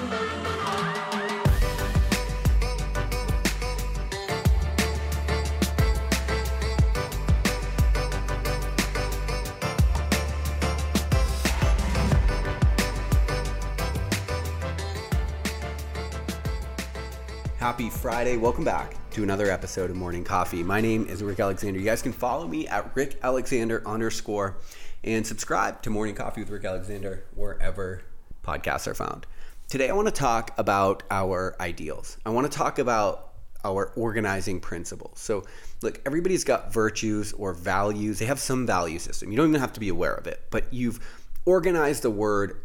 Happy Friday. Welcome back to another episode of Morning Coffee. My name is Rick Alexander. You guys can follow me at @RickAlexander_ and subscribe to Morning Coffee with Rick Alexander wherever podcasts are found. Today I want to talk about our ideals. I want to talk about our organizing principles. So look, everybody's got virtues or values. They have some value system. You don't even have to be aware of it, but you've organize the world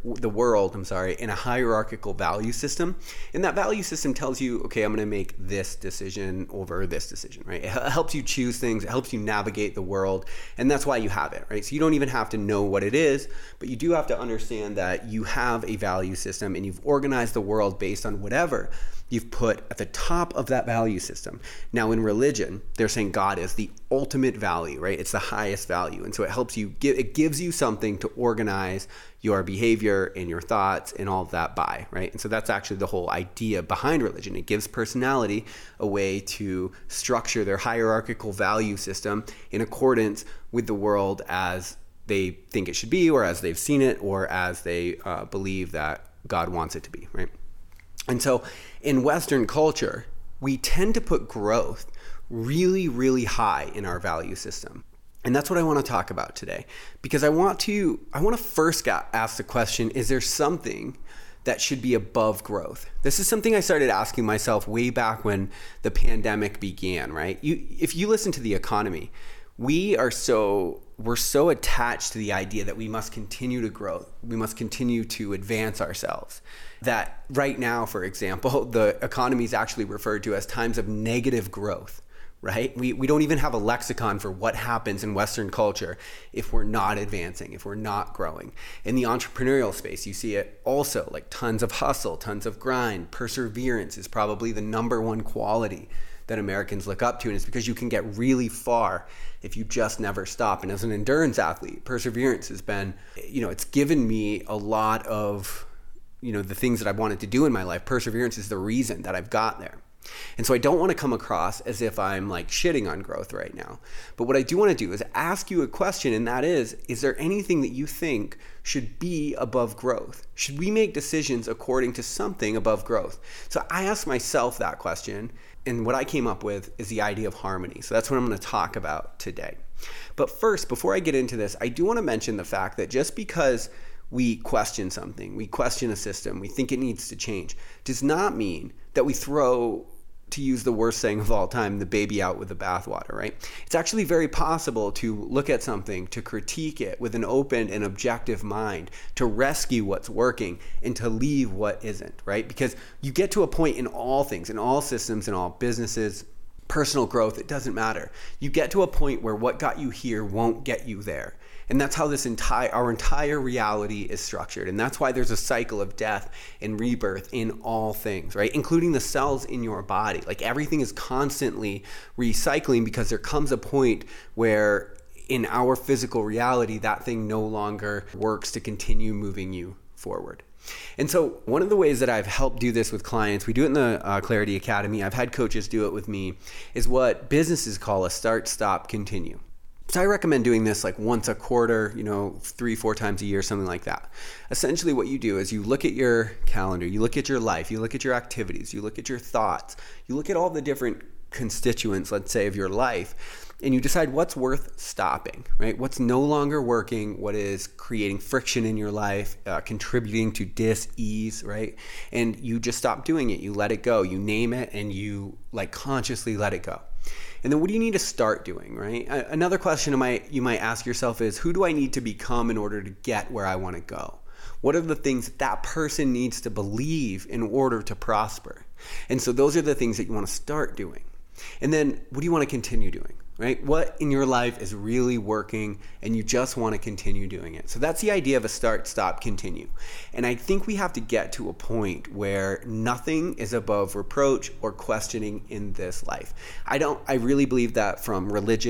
in a hierarchical value system. And that value system tells you, okay, I'm going to make this decision over this decision, right? It helps you choose things. It helps you navigate the world. And that's why you have it, right? So you don't even have to know what it is, but you do have to understand that you have a value system and you've organized the world based on whatever you've put at the top of that value system. Now in religion, they're saying God is the ultimate value, right? It's the highest value. And so it helps you, it gives you something to organize your behavior and your thoughts and all of that by, right? And so that's actually the whole idea behind religion. It gives personality a way to structure their hierarchical value system in accordance with the world as they think it should be, or as they've seen it, or as they believe that God wants it to be, right? And so in Western culture, we tend to put growth really, really high in our value system. And that's what I want to talk about today, because I want to first ask the question, is there something that should be above growth? This is something I started asking myself way back when the pandemic began, right? If you listen to the economy, we're so attached to the idea that we must continue to grow. We must continue to advance ourselves. That right now, for example, the economy is actually referred to as times of negative growth, right? We don't even have a lexicon for what happens in Western culture if we're not advancing, if we're not growing. In the entrepreneurial space, you see it also, like tons of hustle, tons of grind. Perseverance is probably the number one quality that Americans look up to, and it's because you can get really far if you just never stop. And as an endurance athlete, perseverance has been, it's given me a lot of, the things that I've wanted to do in my life. Perseverance is the reason that I've got there. And so I don't want to come across as if I'm like shitting on growth right now. But what I do want to do is ask you a question, and that is there anything that you think should be above growth? Should we make decisions according to something above growth? So I asked myself that question, and what I came up with is the idea of harmony. So that's what I'm going to talk about today. But first, before I get into this, I do want to mention the fact that just because we question something, we question a system, we think it needs to change, does not mean that we throw, to use the worst saying of all time, the baby out with the bathwater, right? It's actually very possible to look at something, to critique it with an open and objective mind, to rescue what's working and to leave what isn't, right? Because you get to a point in all things, in all systems, in all businesses, personal growth, it doesn't matter. You get to a point where what got you here won't get you there. And that's how our entire reality is structured. And that's why there's a cycle of death and rebirth in all things, right? Including the cells in your body. Like everything is constantly recycling, because there comes a point where in our physical reality, that thing no longer works to continue moving you forward. And so one of the ways that I've helped do this with clients, we do it in the Clarity Academy, I've had coaches do it with me, is what businesses call a start, stop, continue. So I recommend doing this like once a quarter, 3-4 times a year, something like that. Essentially what you do is you look at your calendar, you look at your life, you look at your activities, you look at your thoughts, you look at all the different constituents, let's say, of your life, and you decide what's worth stopping, right? What's no longer working, what is creating friction in your life, contributing to dis-ease, right? And you just stop doing it. You let it go. You name it and you consciously let it go. And then what do you need to start doing, right? Another question you might ask yourself is, who do I need to become in order to get where I want to go? What are the things that person needs to believe in order to prosper? And so those are the things that you want to start doing. And then what do you want to continue doing, right? What in your life is really working and you just want to continue doing it? So that's the idea of a start, stop, continue. And I think we have to get to a point where nothing is above reproach or questioning in this life. I really believe that from religion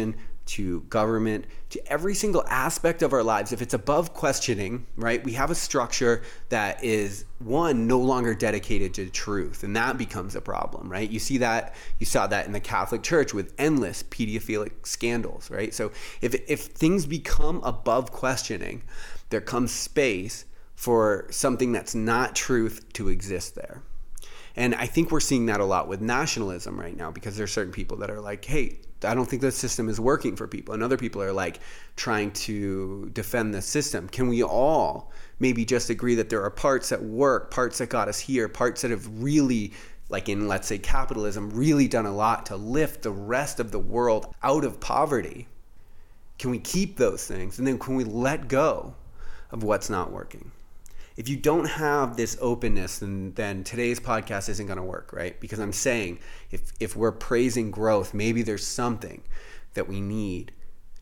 to government, to every single aspect of our lives, if it's above questioning, right, we have a structure that is, one, no longer dedicated to truth, and that becomes a problem, right? You saw that in the Catholic Church with endless pedophilic scandals, right? So if things become above questioning, there comes space for something that's not truth to exist there. And I think we're seeing that a lot with nationalism right now, because there's certain people that are like, hey, I don't think the system is working for people. And other people are like trying to defend the system. Can we all maybe just agree that there are parts that work, parts that got us here, parts that have really, like in, let's say, capitalism, really done a lot to lift the rest of the world out of poverty? Can we keep those things? And then can we let go of what's not working? If you don't have this openness, then today's podcast isn't going to work, right? Because I'm saying if we're praising growth, maybe there's something that we need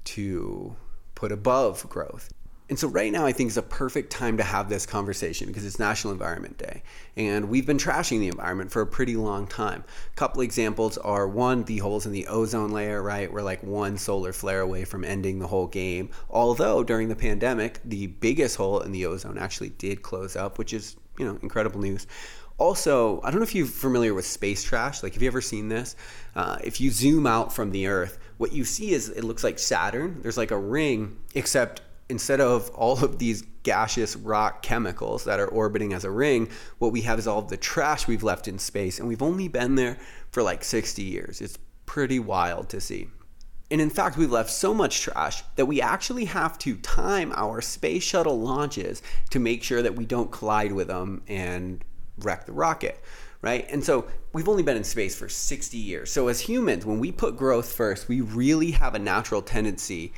to put above growth. And so right now I think is a perfect time to have this conversation, because it's National Environment Day and we've been trashing the environment for a pretty long time. A couple examples are, one, the holes in the ozone layer, right? We're like one solar flare away from ending the whole game. Although during the pandemic, the biggest hole in the ozone actually did close up, which is, incredible news. Also, I don't know if you're familiar with space trash. Like, have you ever seen this? If you zoom out from the Earth, what you see is it looks like Saturn. There's like a ring, except instead of all of these gaseous rock chemicals that are orbiting as a ring, what we have is all of the trash we've left in space, and we've only been there for like 60 years. It's pretty wild to see. And in fact, we've left so much trash that we actually have to time our space shuttle launches to make sure that we don't collide with them and wreck the rocket, right? And so we've only been in space for 60 years. So as humans, when we put growth first, we really have a natural tendency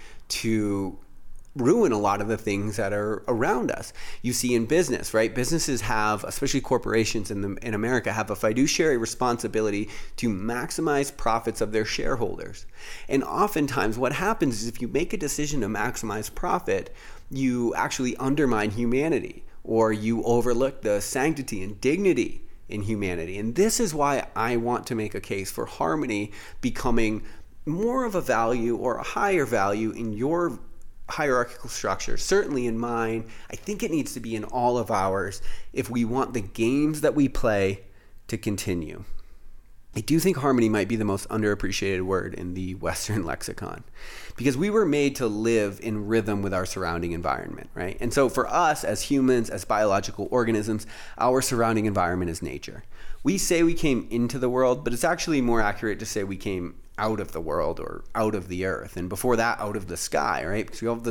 to ruin a lot of the things that are around us. You see in business, right? Businesses have, especially corporations in America, have a fiduciary responsibility to maximize profits of their shareholders. And oftentimes what happens is if you make a decision to maximize profit, you actually undermine humanity, or you overlook the sanctity and dignity in humanity. And this is why I want to make a case for harmony becoming more of a value, or a higher value in your hierarchical structure. Certainly in mine, I think it needs to be in all of ours if we want the games that we play to continue. I do think harmony might be the most underappreciated word in the Western lexicon, because we were made to live in rhythm with our surrounding environment, right? And so for us as humans, as biological organisms, our surrounding environment is nature. We say we came into the world, but it's actually more accurate to say we came out of the world, or out of the earth, and before that, out of the sky, right? Because we have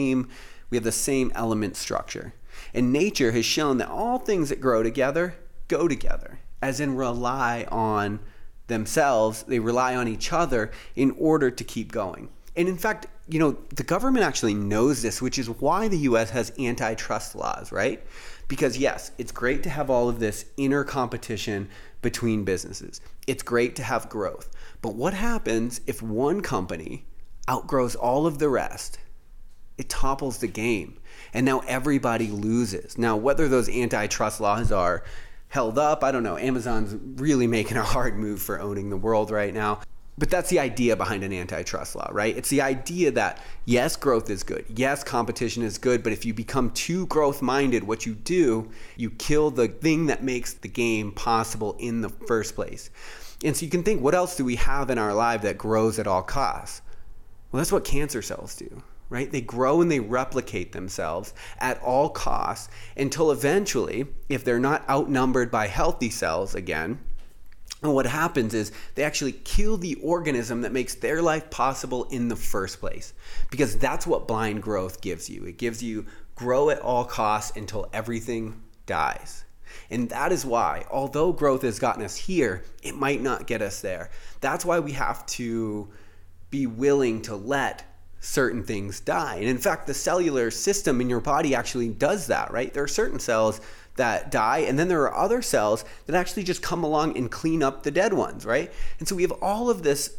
the same element structure. And nature has shown that all things that grow together go together, as in rely on themselves. They rely on each other in order to keep going. And in fact, the government actually knows this, which is why the US has antitrust laws, right? Because yes, it's great to have all of this inner competition between businesses. It's great to have growth. But what happens if one company outgrows all of the rest? It topples the game. And now everybody loses. Now, whether those antitrust laws are held up, I don't know. Amazon's really making a hard move for owning the world right now. But that's the idea behind an antitrust law, right? It's the idea that, yes, growth is good. Yes, competition is good. But if you become too growth-minded, what you do, you kill the thing that makes the game possible in the first place. And so you can think, what else do we have in our life that grows at all costs? Well, that's what cancer cells do, right? They grow and they replicate themselves at all costs until eventually, if they're not outnumbered by healthy cells again, and what happens is they actually kill the organism that makes their life possible in the first place. Because that's what blind growth gives you. It gives you grow at all costs until everything dies. And that is why, although growth has gotten us here, it might not get us there. That's why we have to be willing to let certain things die. And in fact, the cellular system in your body actually does that, right? There are certain cells that die, and then there are other cells that actually just come along and clean up the dead ones, right? And so we have all of this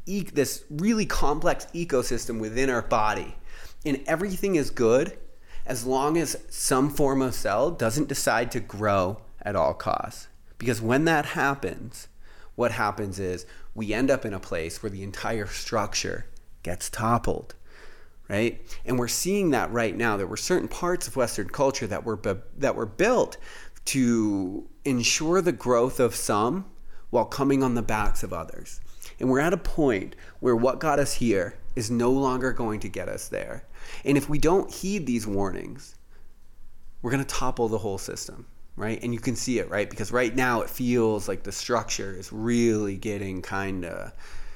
really complex ecosystem within our body, and everything is good as long as some form of cell doesn't decide to grow at all costs. Because when that happens, what happens is we end up in a place where the entire structure gets toppled, right? And we're seeing that right now. There were certain parts of Western culture that were built to ensure the growth of some while coming on the backs of others. And we're at a point where what got us here is no longer going to get us there. And if we don't heed these warnings, we're going to topple the whole system, right? And you can see it, right? Because right now it feels like the structure is really getting kind of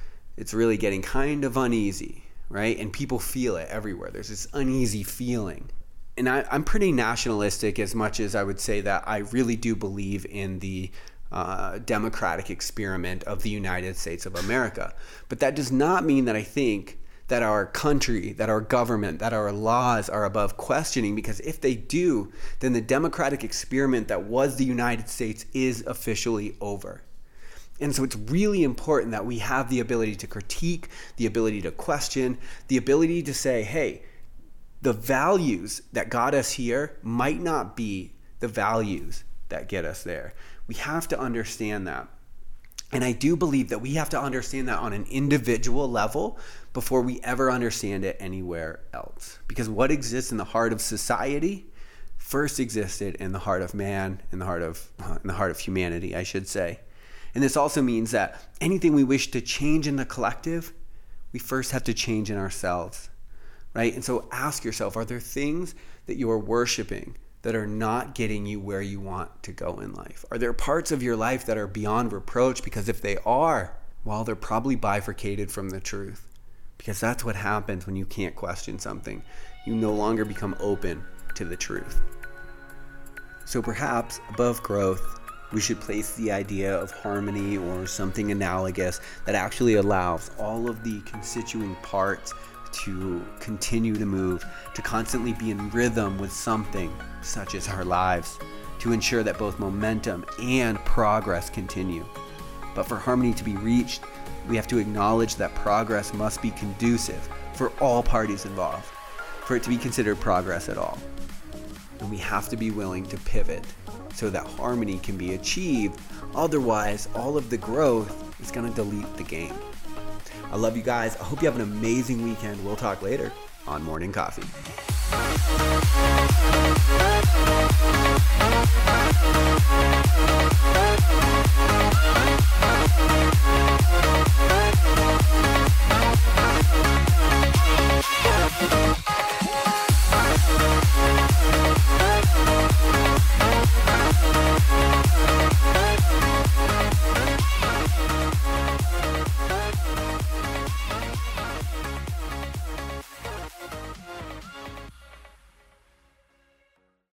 uneasy, right? And people feel it everywhere. There's this uneasy feeling. And I'm pretty nationalistic, as much as I would say that I really do believe in the democratic experiment of the United States of America. But that does not mean that I think that our country, that our government, that our laws are above questioning, because if they do, then the democratic experiment that was the United States is officially over. And so it's really important that we have the ability to critique, the ability to question, the ability to say, hey, the values that got us here might not be the values that get us there. We have to understand that. And I do believe that we have to understand that on an individual level before we ever understand it anywhere else. Because what exists in the heart of society first existed in the heart of man, in the heart of humanity, I should say. And this also means that anything we wish to change in the collective, we first have to change in ourselves, right? And so ask yourself, are there things that you are worshiping that are not getting you where you want to go in life? Are there parts of your life that are beyond reproach? Because if they are, well, they're probably bifurcated from the truth. Because that's what happens when you can't question something. You no longer become open to the truth. So perhaps above growth, we should place the idea of harmony or something analogous that actually allows all of the constituent parts to continue to move, to constantly be in rhythm with something such as our lives, to ensure that both momentum and progress continue. But for harmony to be reached, we have to acknowledge that progress must be conducive for all parties involved, for it to be considered progress at all. And we have to be willing to pivot so that harmony can be achieved. Otherwise, all of the growth is going to delete the game. I love you guys. I hope you have an amazing weekend. We'll talk later on Morning Coffee.